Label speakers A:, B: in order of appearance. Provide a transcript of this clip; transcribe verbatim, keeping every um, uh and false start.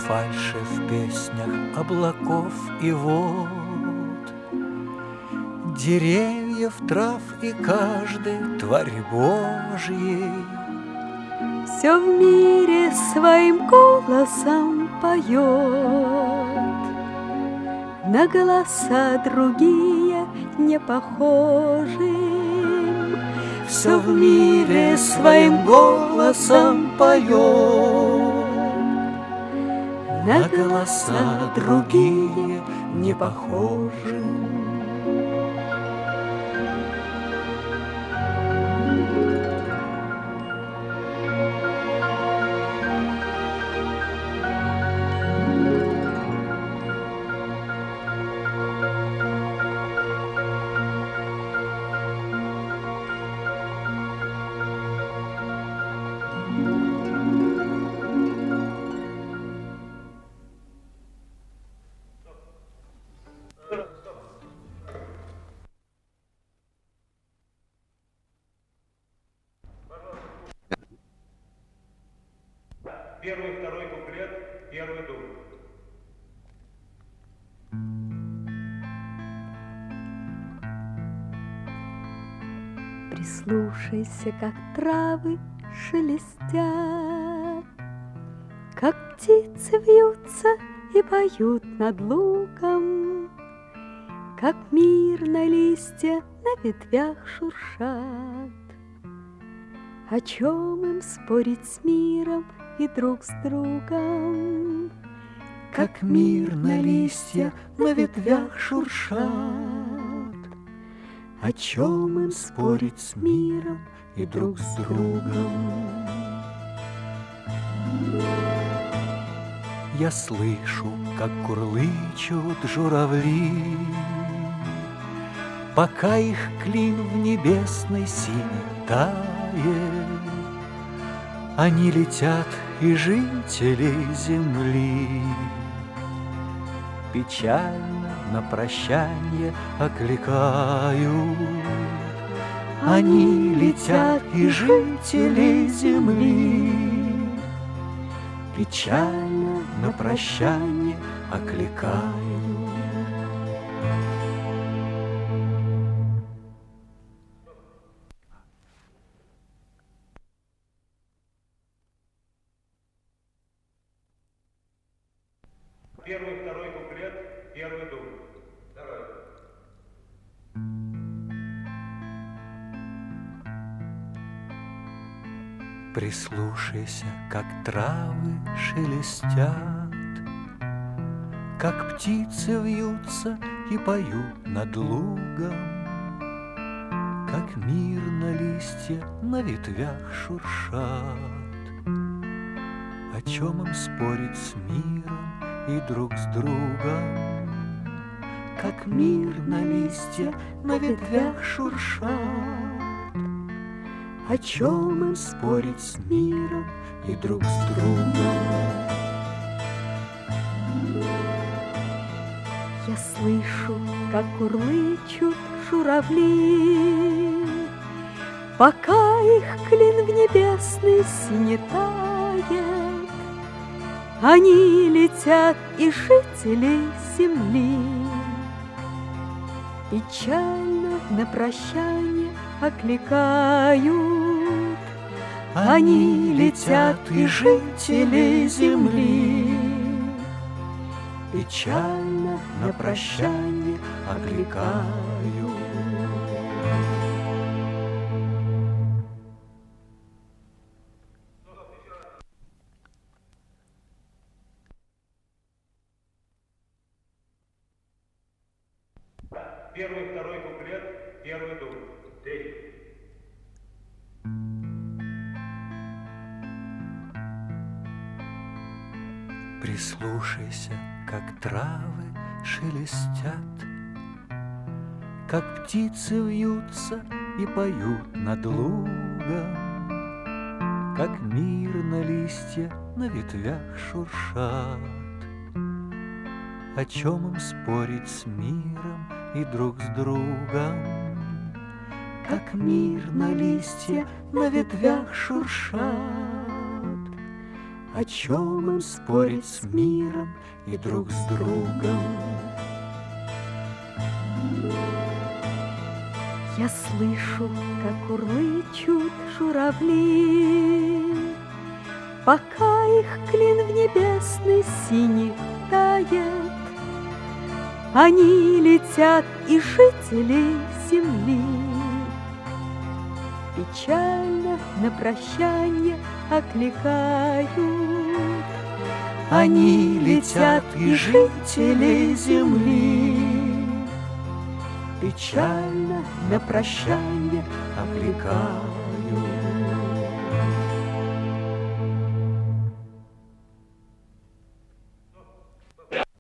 A: фальши в песнях облаков и вод, деревьев, трав и каждой твари Божьей.
B: Все в мире своим голосом поет, на голоса другие не похожи.
A: Все в мире своим голосом поет, на голоса другие не похожи.
C: Первый, второй куплет, первый дух.
B: Прислушайся, как травы шелестят, как птицы вьются и поют над лугом, как мирно листья на ветвях шуршат. О чем им спорить с миром и друг с другом?
A: Как мирно листья на ветвях шуршат. О чем им спорить с миром и друг с другом? Я слышу, как курлычут журавли, пока их клин в небесной сине тает. Они летят, и жители земли печально на прощанье окликают. Они летят, и жители земли печально на прощанье окликают.
C: Первый, второй куплет, первый дух. Давай.
A: Прислушайся, как травы шелестят, как птицы вьются и поют над лугом, как мирно листья на ветвях шуршат. О чем им спорить с миром и друг с другом? Как мирно листья на ветвях шуршат. О чем им спорить с миром и друг с другом?
B: Я слышу, как курлычут журавли, пока их клин в небесной сине тает. Они летят, и жители земли печально на прощанье окликают.
A: Они летят, и жители земли печально на прощанье окликают.
C: Первый, второй куплет, первый дух. Третий.
A: Прислушайся, как травы шелестят, как птицы вьются и поют над лугом, как мирно листья на ветвях шуршат. О чем им спорить с миром и друг с другом? Как мирно листья на ветвях шуршат. О чем им спорить с миром и друг с другом?
B: Я слышу, как урлычут журавли, пока их клин в небесный синий тает. Они летят, и жители земли печально на прощанье окликают.
A: Они летят, и жители земли печально на прощанье окликают.